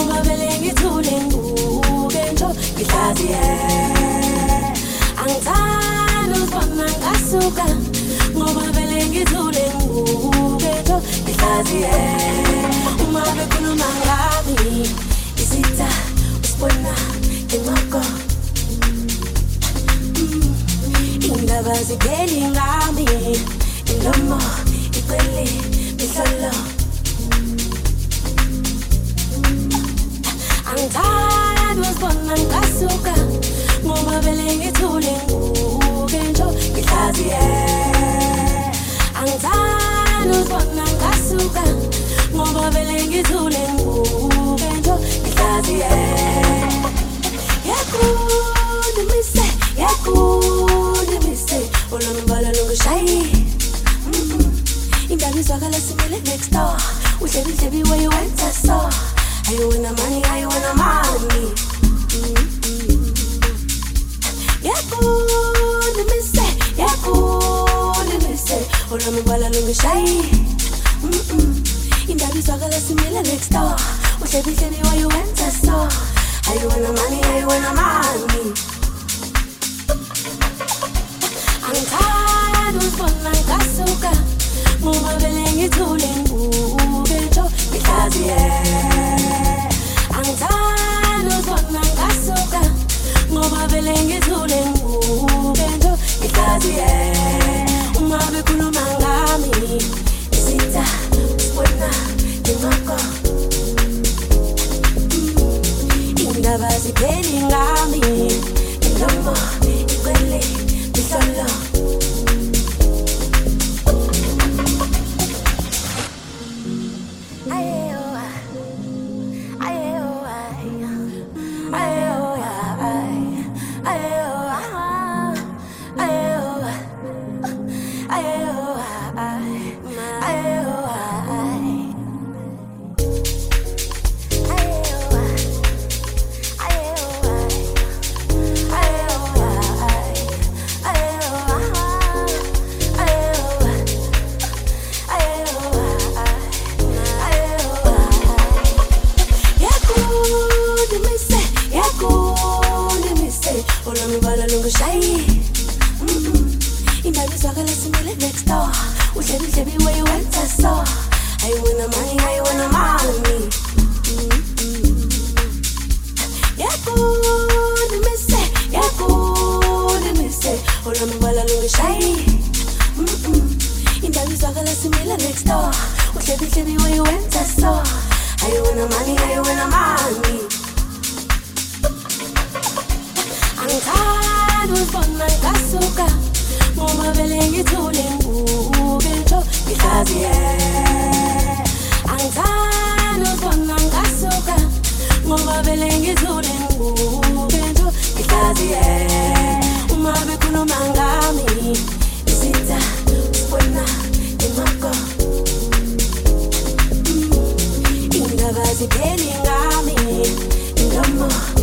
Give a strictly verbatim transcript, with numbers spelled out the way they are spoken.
ngoba vele ngithule ngibuke njo ngihlaziye angithanda uzibona ngasuka ngoba vele ngithule ngibuke njo ngihlaziye uma bekhuluma ngami isitha usibona ngemako indaba zipheli ngami indomo iqele mihlolo angithanda uzibona ngasuka ngoba vele ngithule ngibuke njo ngihlaziye angithanda uzibona ngasuka ngoba vele ngithule ngibuke njo ngihlaziye yakude mise yakude mise olambala lungishayi indaba izwakala simile next door uhlebi hlebi where you went I saw I wanna money, I wanna money. Mm-hmm. Yeah, good, let me say. Yeah, good, let me say. Ola mbala lungu shy. Mm-mm. Inda biswagala simile next door. Ushebi shebi where you went I saw. I wanna money, I wanna money. I'm tired of fun like Asuka. Muma belengi tulingu bejo because yeah. Angithanda uzibona ngasuka ngoba vele ngithule ngibuke njo ngihlaziye uma bekhuluma ngami isitha usibona ngemako indaba zipheli ngami indomo iqele mihlolo Zipheli ngami indomo